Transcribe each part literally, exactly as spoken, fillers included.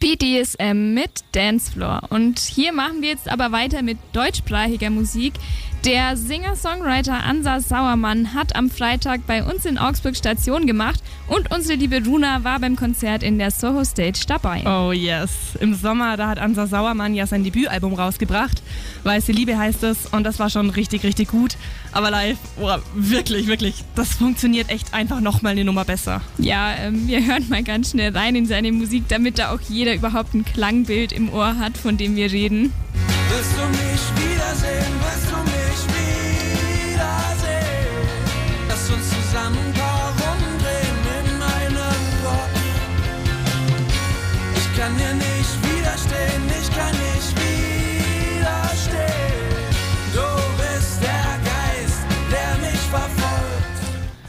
B D S M mit Dancefloor. Und hier machen wir jetzt aber weiter mit deutschsprachiger Musik. Der Singer-Songwriter Ansa Sauermann hat am Freitag bei uns in Augsburg Station gemacht und unsere liebe Runa war beim Konzert in der Soho Stage dabei. Oh yes. Im Sommer, da hat Ansa Sauermann ja sein Debütalbum rausgebracht. Weiße Liebe heißt es und das war schon richtig, richtig gut. Aber live, oh, wirklich, wirklich, das funktioniert echt einfach nochmal eine Nummer besser. Ja, ähm, wir hören mal ganz schnell rein in seine Musik, damit da auch jeder überhaupt ein Klangbild im Ohr hat, von dem wir reden. Willst du mich wiedersehen? Willst du mich wiedersehen? Lass uns zusammen ein paar Runden drehen in einem Kopf. Ich kann dir nicht widerstehen, ich kann nicht widerstehen. Du bist der Geist, der mich verfolgt.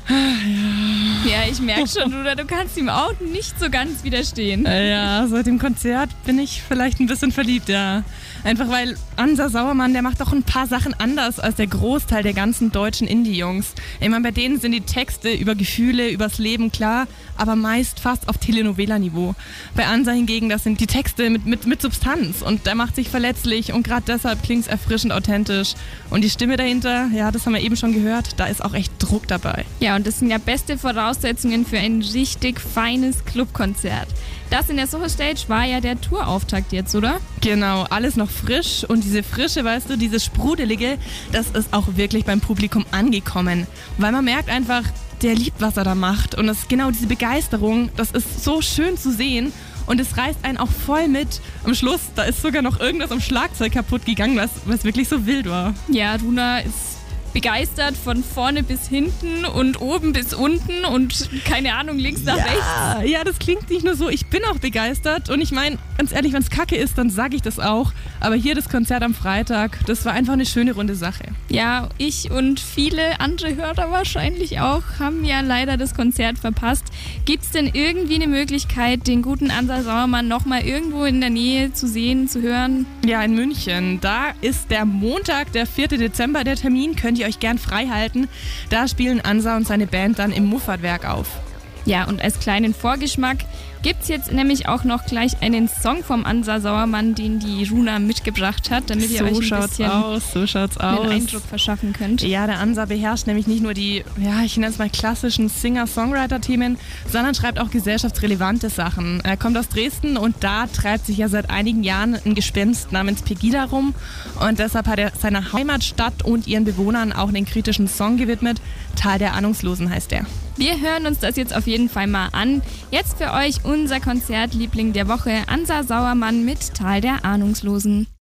Ja, ich merke schon, Bruder, du kannst ihm auch nicht so ganz widerstehen. Ja, seit dem Konzert bin ich vielleicht ein bisschen verliebt, ja. Einfach weil Ansa Sauermann, der macht doch ein paar Sachen anders als der Großteil der ganzen deutschen Indie-Jungs. Ich meine, bei denen sind die Texte über Gefühle, übers Leben klar, aber meist fast auf Telenovela-Niveau. Bei Ansa hingegen, das sind die Texte mit, mit, mit Substanz und der macht sich verletzlich und gerade deshalb klingt es erfrischend authentisch. Und die Stimme dahinter, ja, das haben wir eben schon gehört, da ist auch echt Druck dabei. Ja, und das sind ja beste Voraussetzungen für ein richtig feines Clubkonzert. Das in der Soho Stage war ja der Tourauftakt jetzt, oder? Genau, alles noch frisch und diese Frische, weißt du, dieses Sprudelige, das ist auch wirklich beim Publikum angekommen. Weil man merkt einfach, der liebt, was er da macht und das genau diese Begeisterung, das ist so schön zu sehen und es reißt einen auch voll mit. Am Schluss, da ist sogar noch irgendwas am Schlagzeug kaputt gegangen, was, was wirklich so wild war. Ja, Runa ist begeistert von vorne bis hinten und oben bis unten und keine Ahnung, links nach ja, rechts. Ja, das klingt nicht nur so, ich bin auch begeistert und ich meine, ganz ehrlich, wenn es kacke ist, dann sage ich das auch. Aber hier das Konzert am Freitag, das war einfach eine schöne runde Sache. Ja, ich und viele andere Hörer wahrscheinlich auch haben ja leider das Konzert verpasst. Gibt es denn irgendwie eine Möglichkeit, den guten Ansa Sauermann nochmal irgendwo in der Nähe zu sehen, zu hören? Ja, in München. Da ist der Montag, der vierte Dezember, der Termin. Könnt ihr euch gern frei halten. Da spielen Ansa und seine Band dann im Muffatwerk auf. Ja, und als kleinen Vorgeschmack gibt es jetzt nämlich auch noch gleich einen Song vom Ansa Sauermann, den die Runa mitgebracht hat, damit ihr so euch ein schaut's bisschen aus, so schaut's einen aus. Eindruck verschaffen könnt. Ja, der Ansa beherrscht nämlich nicht nur die, ja, ich nenne es mal klassischen Singer-Songwriter-Themen, sondern schreibt auch gesellschaftsrelevante Sachen. Er kommt aus Dresden und da treibt sich ja seit einigen Jahren ein Gespenst namens Pegida rum und deshalb hat er seiner Heimatstadt und ihren Bewohnern auch einen kritischen Song gewidmet. Tal der Ahnungslosen heißt er. Wir hören uns das jetzt auf jeden Fall mal an. Jetzt für euch unser Konzertliebling der Woche, Ansa Sauermann mit Tal der Ahnungslosen.